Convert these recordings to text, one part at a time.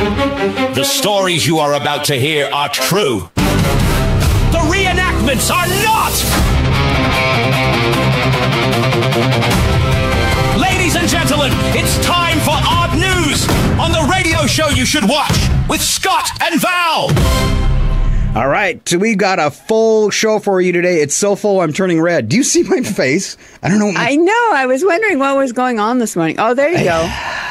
The stories you are about to hear are true. The reenactments are not! Ladies and gentlemen, it's time for Odd News on the radio show you should watch with Scott and Val. All right, so we got a full show for you today. It's so full, I'm turning red. Do you see my face? I don't know. I know. I was wondering what was going on this morning. Oh, there you go.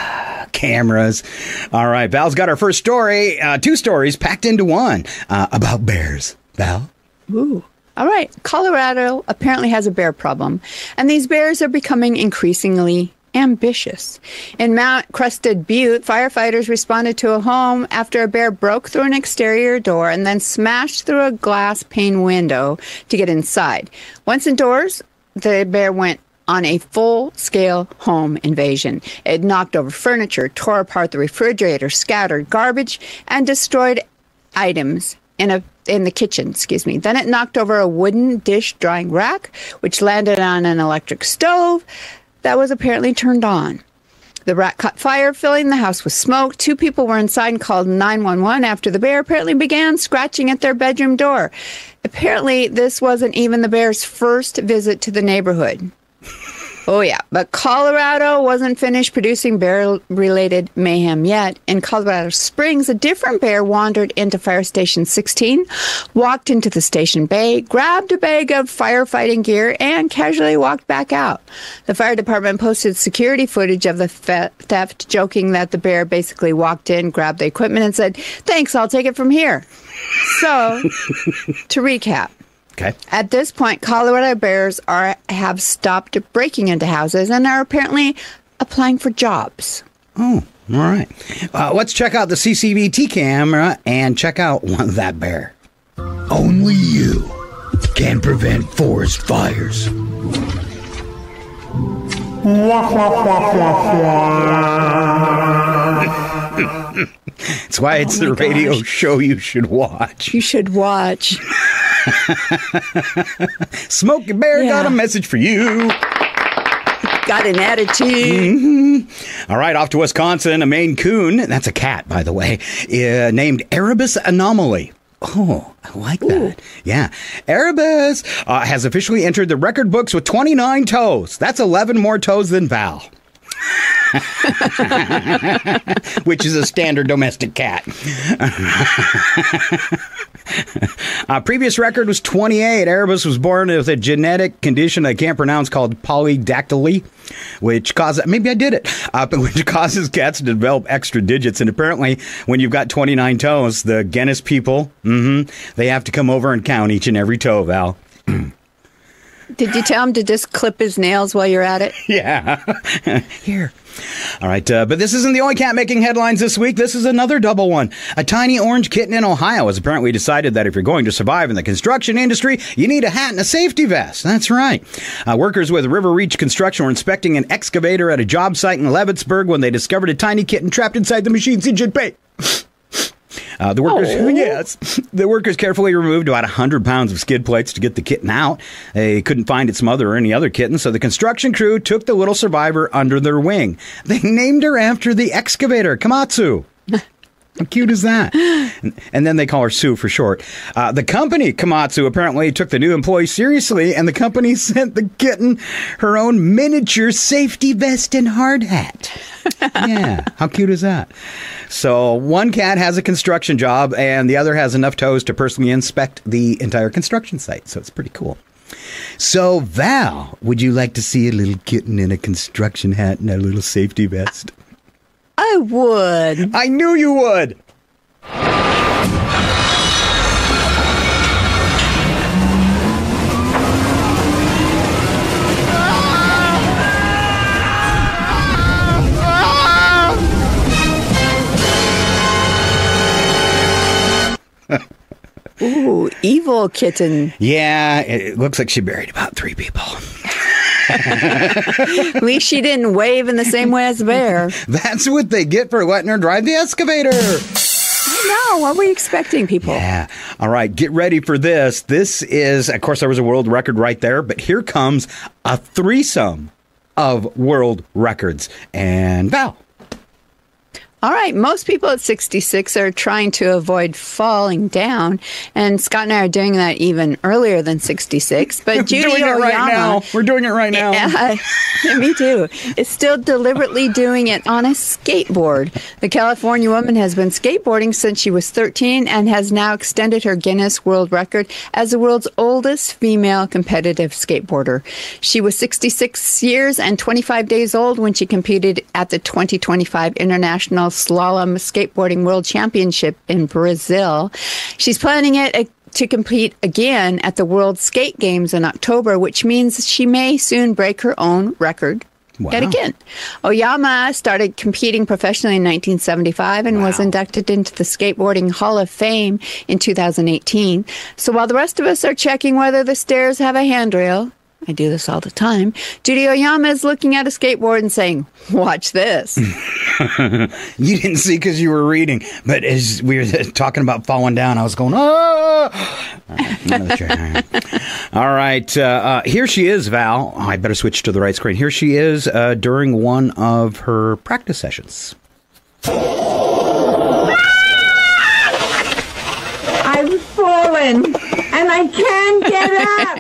Cameras. All right, Val's got our first story. 2 stories packed into one about bears. Val? Ooh. All right. Colorado apparently has a bear problem, and these bears are becoming increasingly ambitious. In Mount Crested Butte, firefighters responded to a home after a bear broke through an exterior door and then smashed through a glass pane window to get inside. Once indoors, the bear went on a full-scale home invasion. It knocked over furniture, tore apart the refrigerator, scattered garbage, and destroyed items in the kitchen, Then it knocked over a wooden dish drying rack, which landed on an electric stove that was apparently turned on. The rack caught fire, filling the house with smoke. 2 people were inside and called 911 after the bear apparently began scratching at their bedroom door. Apparently, this wasn't even the bear's first visit to the neighborhood. Oh, yeah. But Colorado wasn't finished producing bear-related mayhem yet. In Colorado Springs, a different bear wandered into Fire Station 16, walked into the station bay, grabbed a bag of firefighting gear, and casually walked back out. The fire department posted security footage of the theft, joking that the bear basically walked in, grabbed the equipment, and said, "Thanks, I'll take it from here." So, to recap. Okay. At this point, Colorado bears have stopped breaking into houses and are apparently applying for jobs. Oh, all right. Let's check out the CCTV camera and check out that bear. Only you can prevent forest fires. That's why it's the radio show you should watch. You should watch. Smokey Bear got a message for you. Got an attitude. Mm-hmm. All right, off to Wisconsin. A Maine Coon, that's a cat, by the way, named Erebus Anomaly. Oh, I like that. Yeah. Erebus has officially entered the record books with 29 toes. That's 11 more toes than Val. Which is a standard domestic cat. Previous record was 28. Erebus was born with a genetic condition I can't pronounce called polydactyly, which causes, maybe I did it, which causes cats to develop extra digits. And apparently, when you've got 29 toes, the Guinness people, they have to come over and count each and every toe, Val. Did you tell him to just clip his nails while you're at it? Yeah. Here. All right, but this isn't the only cat making headlines this week. This is another double one. A tiny orange kitten in Ohio has apparently decided that if you're going to survive in the construction industry, you need a hat and a safety vest. That's right. Workers with River Reach Construction were inspecting an excavator at a job site in Leavittsburg when they discovered a tiny kitten trapped inside the machine's engine bay. The workers carefully removed about 100 pounds of skid plates to get the kitten out. They couldn't find its mother or any other kitten, so the construction crew took the little survivor under their wing. They named her after the excavator, Komatsu. How cute is that? And then they call her Sue for short. The company, Komatsu, apparently took the new employee seriously, and the company sent the kitten her own miniature safety vest and hard hat. Yeah, how cute is that? So one cat has a construction job, and the other has enough toes to personally inspect the entire construction site. So it's pretty cool. So, Val, would you like to see a little kitten in a construction hat and a little safety vest? I would. I knew you would. Ooh, evil kitten. Yeah, it looks like she buried about 3 people. At least she didn't wave in the same way as the bear. That's what they get for letting her drive the excavator. I know. What were you expecting, people? Yeah. All right, get ready for this. This is, of course, there was a world record right there, but here comes a threesome of world records. And Val. All right. Most people at 66 are trying to avoid falling down. And Scott and I are doing that even earlier than 66. But Judy doing Oyama, it right now. We're doing it right now. Me too. Is still deliberately doing it on a skateboard. The California woman has been skateboarding since she was 13 and has now extended her Guinness World Record as the world's oldest female competitive skateboarder. She was 66 years and 25 days old when she competed at the 2025 International Slalom Skateboarding World Championship in Brazil. She's planning to compete again at the World Skate Games in October, which means she may soon break her own record. Wow. Yet again. Oyama started competing professionally in 1975 and was inducted into the Skateboarding Hall of Fame in 2018. So while the rest of us are checking whether the stairs have a handrail, I do this all the time, Judy Oyama is looking at a skateboard and saying, watch this. You didn't see because you were reading, but as we were talking about falling down, I was going, oh! All right. Here she is, Val. Oh, I better switch to the right screen. Here she is during one of her practice sessions. I've fallen, and I can't get up.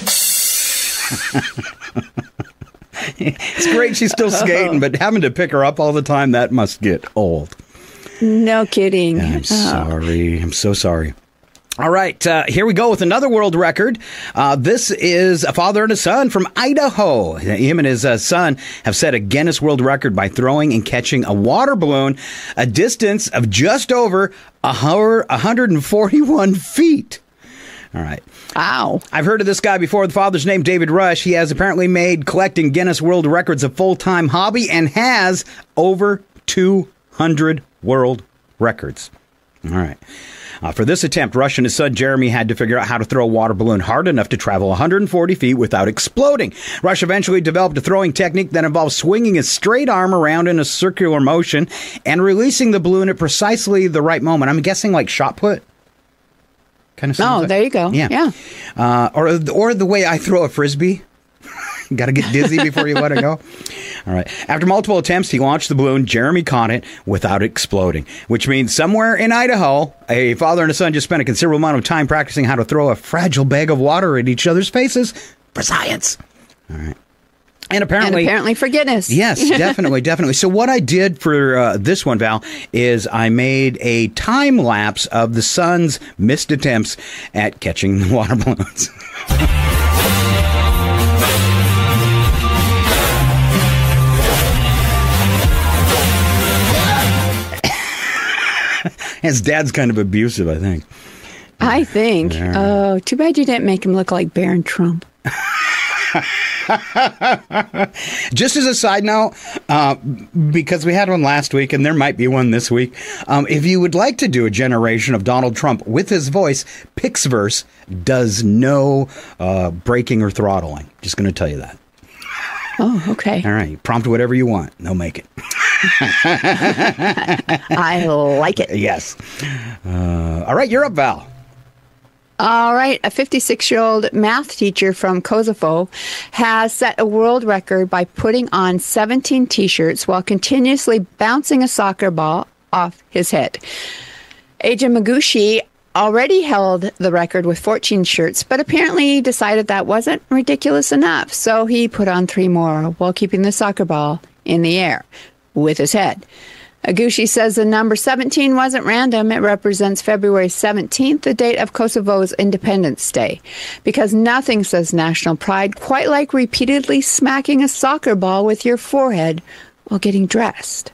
It's great she's still skating, but having to pick her up all the time, that must get old. No kidding. I'm sorry. I'm so sorry. All right, here we go with another world record. This is a father and a son from Idaho. Him and his son have set a Guinness World Record by throwing and catching a water balloon a distance of just over 141 feet. All right. Wow. I've heard of this guy before. The father's name, David Rush. He has apparently made collecting Guinness World Records a full-time hobby and has over 200 world records. All right. For this attempt, Rush and his son Jeremy had to figure out how to throw a water balloon hard enough to travel 140 feet without exploding. Rush eventually developed a throwing technique that involves swinging his straight arm around in a circular motion and releasing the balloon at precisely the right moment. I'm guessing like shot put. Kind of. Oh, there you go. Yeah. Or the way I throw a Frisbee. Got to get dizzy before you let it go. All right. After multiple attempts, he launched the balloon. Jeremy caught it without exploding, which means somewhere in Idaho, a father and a son just spent a considerable amount of time practicing how to throw a fragile bag of water at each other's faces for science. All right. And apparently for Guinness. Yes, definitely. So what I did for this one, Val, is I made a time lapse of the son's missed attempts at catching the water balloons. His dad's kind of abusive, I think. I think. Oh, too bad you didn't make him look like Barron Trump. Just as a side note, because we had one last week and there might be one this week, if you would like to do a generation of Donald Trump with his voice, Pixverse does no braking or throttling. Just going to tell you that. Oh, okay. All right. Prompt whatever you want. They'll make it. I like it. Yes. All right. You're up, Val. All right. A 56-year-old math teacher from Kosovo has set a world record by putting on 17 T-shirts while continuously bouncing a soccer ball off his head. Eija Magushi already held the record with 14 shirts, but apparently decided that wasn't ridiculous enough. So he put on 3 more while keeping the soccer ball in the air with his head. Agushi says the number 17 wasn't random. It represents February 17th, the date of Kosovo's Independence Day, because nothing says national pride quite like repeatedly smacking a soccer ball with your forehead while getting dressed.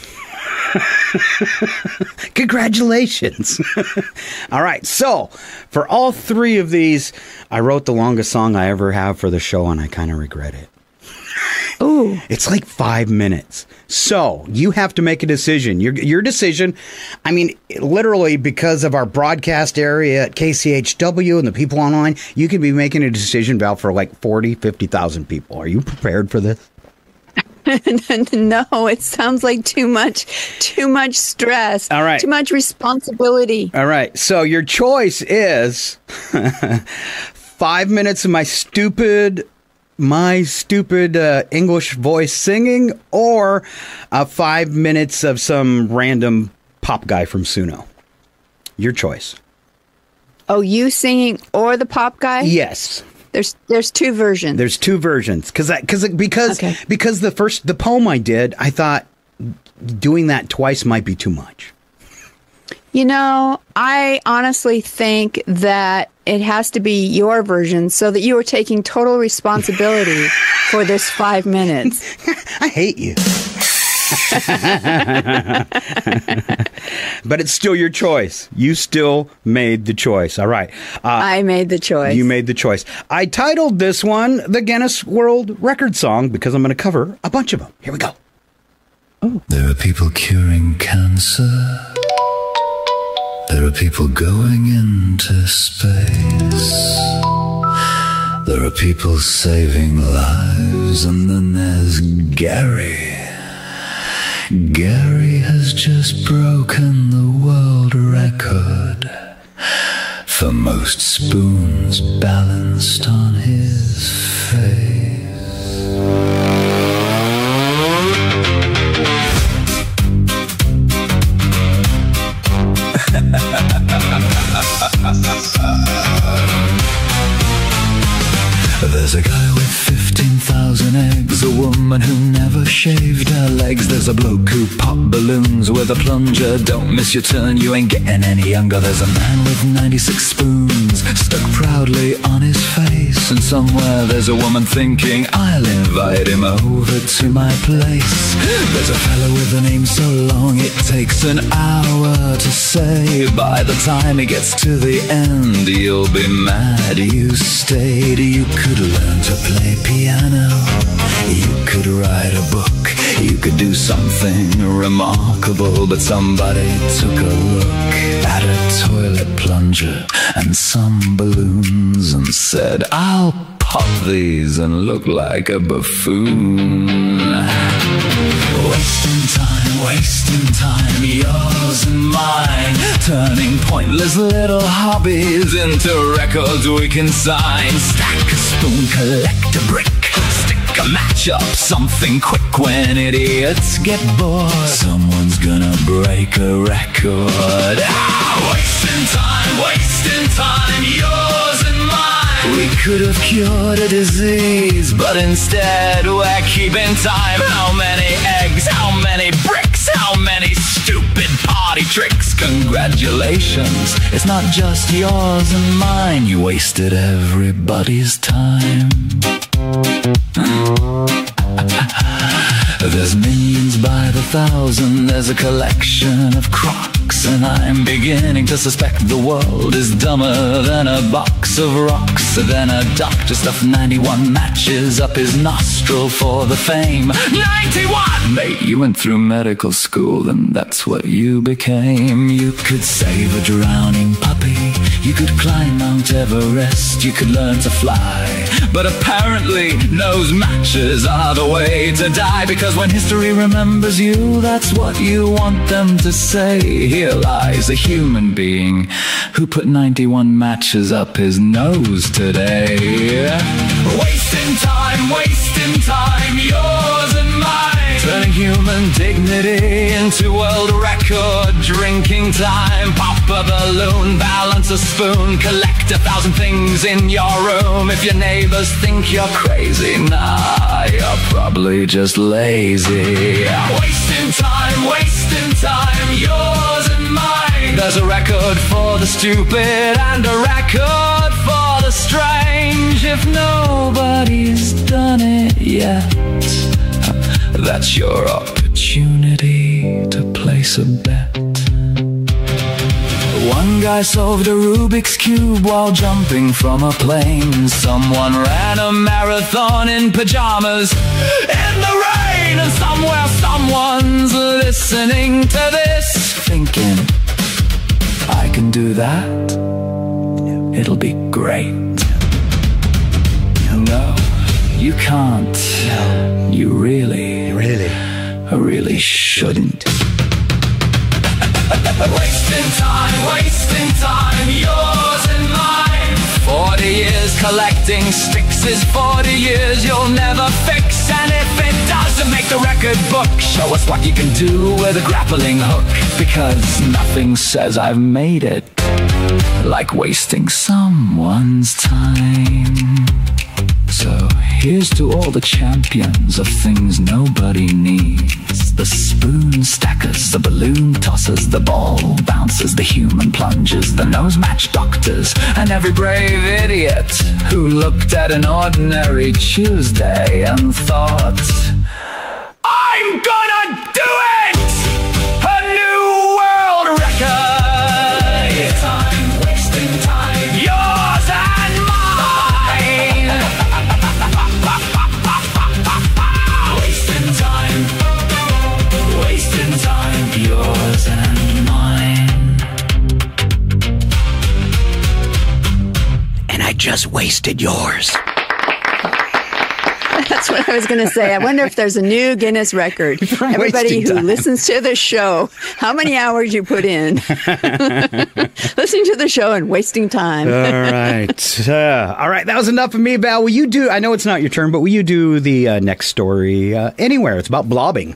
Congratulations. All right. So for all 3 of these, I wrote the longest song I ever have for the show, and I kind of regret it. Ooh. It's like 5 minutes. So you have to make a decision. Your decision, I mean, literally because of our broadcast area at KCHW and the people online, you could be making a decision, Val, for like 40, 50,000 people. Are you prepared for this? No, it sounds like too much stress. All right. Too much responsibility. All right. So your choice is 5 minutes of my stupid my stupid English voice singing or 5 minutes of some random pop guy from Suno. Your choice. Oh, you singing or the pop guy? Yes. There's two versions. There's two versions because the poem I did, I thought doing that twice might be too much. You know, I honestly think that it has to be your version so that you are taking total responsibility for this 5 minutes. I hate you. But it's still your choice. You still made the choice. All right. I made the choice. You made the choice. I titled this one the Guinness World Record Song because I'm going to cover a bunch of them. Here we go. Oh. There are people curing cancer. There are people going into space. There are people saving lives. And then there's Gary. Gary has just broken the world record for most spoons balanced on his face. There's a guy with 15,000 eggs, a woman who never shaved her legs. There's a bloke who popped balloons with a plunger. Don't miss your turn, you ain't getting any younger. There's a man with 96 spoons stuck proudly on his face. And somewhere there's a woman thinking, I'll invite him over to my place. There's a fellow with a name so long it takes an hour to say. By the time he gets to the end, you'll be mad you stayed. You could learn to play piano, you could write a book, you could do something remarkable. But somebody took a look at a toilet plunger and some balloons and said, I'll pop these and look like a buffoon. Wasting time, yours and mine, turning pointless little hobbies into records we can sign. Stack a spoon, collect a brick, stick a match up, something quick when idiots get bored. Someone's gonna break a record. Wasting time, yours and mine. We could have cured a disease, but instead we're keeping time. How many eggs, how many bricks, how many stupid party tricks. Congratulations, it's not just yours and mine. You wasted everybody's time. There's millions by the thousand, there's a collection of crocs, and I'm beginning to suspect the world is dumber than a box of rocks. Then a doctor stuffed 91 matches up his nostril for the fame. 91! Mate, you went through medical school and that's what you became. You could save a drowning puppy, you could climb Mount Everest, you could learn to fly. But apparently those matches are the way to die, because when history remembers you, that's what you want them to say. Here lies a human being who put 91 matches up his nose today. Wasting time, yours and mine, turning human dignity into world record drinking time. Pop a balloon, balance a spoon, collect 1,000 things in your room. If your neighbors think you're crazy, nah, you're probably just lazy. Wasting time, yours and mine. There's a record for the stupid and a record for the strange. If nobody's done it yet, that's your opportunity to place a bet. One guy solved a Rubik's Cube while jumping from a plane. Someone ran a marathon in pajamas in the rain. And somewhere someone's listening to this, thinking, I can do that, it'll be great. No, you can't. No. You really shouldn't. Wasting time, yours and mine. 40 years collecting sticks is 40 years you'll never fix. And if it doesn't make the record book, show us what you can do with a grappling hook. Because nothing says I've made it like wasting someone's time. So here's to all the champions of things nobody needs. The spoon stackers, the balloon tossers, the ball bouncers, the human plungers, the nose match doctors, and every brave idiot who looked at an ordinary Tuesday and thought, I'm gonna do it! A new world record! Time, wasting time, yours and mine! Wasting time, yours and mine. And I just wasted yours. That's what I was going to say. I wonder if there's a new Guinness record. Everybody who listens to the show, how many hours you put in listening to the show and wasting time. All right. All right. That was enough of me, Val. Will you do, I know it's not your turn, but will you do the next story anywhere? It's about blobbing.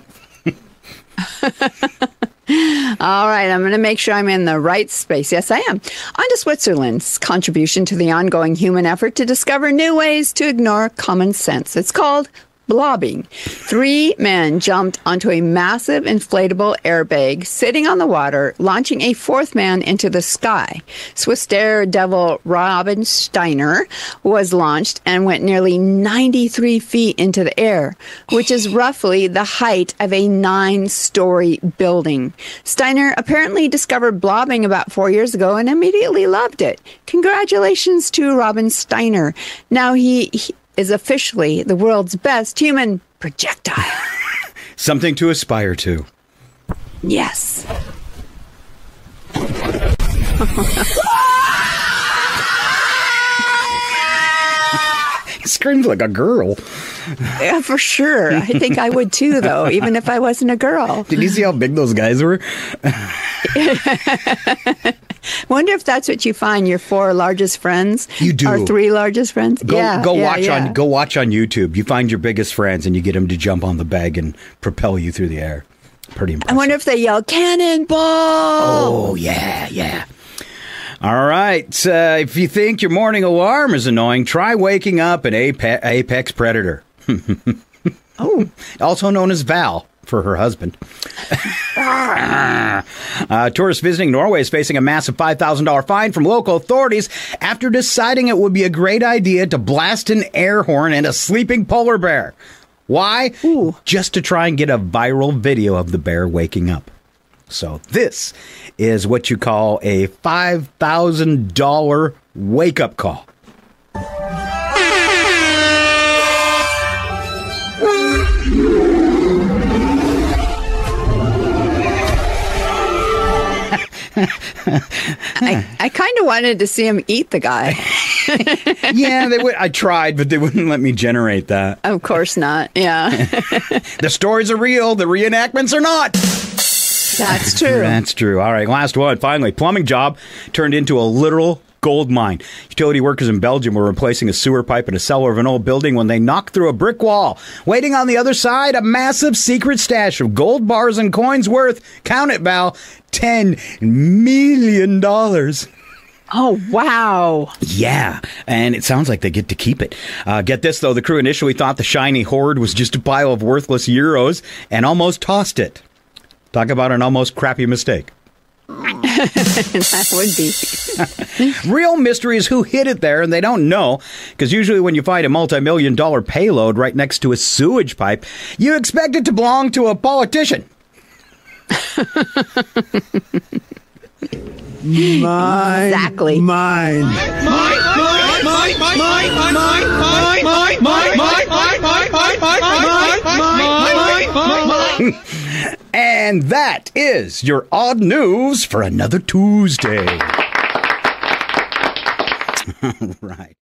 All right, I'm going to make sure I'm in the right space. Yes, I am. On to Switzerland's contribution to the ongoing human effort to discover new ways to ignore common sense. It's called blobbing. 3 men jumped onto a massive inflatable airbag sitting on the water, launching a 4th man into the sky. Swiss daredevil Robin Steiner was launched and went nearly 93 feet into the air, which is roughly the height of a 9-story building. Steiner apparently discovered blobbing about 4 years ago and immediately loved it. Congratulations to Robin Steiner. Now he is officially the world's best human projectile. Something to aspire to. Yes. He screams like a girl. Yeah, for sure. I think I would too, though, even if I wasn't a girl. Did you see how big those guys were? Wonder if that's what you find your 4 largest friends. You do. Our 3 largest friends. Go watch on YouTube. You find your biggest friends and you get them to jump on the bag and propel you through the air. Pretty impressive. I wonder if they yell cannonball. Oh yeah. All right. If you think your morning alarm is annoying, try waking up an apex predator. Oh, also known as Val for her husband. Tourists visiting Norway is facing a massive $5,000 fine from local authorities after deciding it would be a great idea to blast an air horn at a sleeping polar bear. Why? Ooh. Just to try and get a viral video of the bear waking up. So this is what you call a $5,000 wake-up call. I kind of wanted to see him eat the guy. Yeah, they would. I tried, but they wouldn't let me generate that. Of course not. Yeah. The stories are real. The reenactments are not. That's true. That's true. All right, last one. Finally, plumbing job turned into a literal gold mine. Utility workers in Belgium were replacing a sewer pipe in a cellar of an old building when they knocked through a brick wall. Waiting on the other side, a massive secret stash of gold bars and coins worth, count it, Val, $10 million. Oh, wow. Yeah, and it sounds like they get to keep it. Get this, though. The crew initially thought the shiny hoard was just a pile of worthless euros and almost tossed it. Talk about an almost crappy mistake. That would be. Real mystery is who hid it there, and they don't know, because usually when you find a multi-million-dollar payload right next to a sewage pipe, you expect it to belong to a politician. Exactly. And that is your odd news for another Tuesday. All right.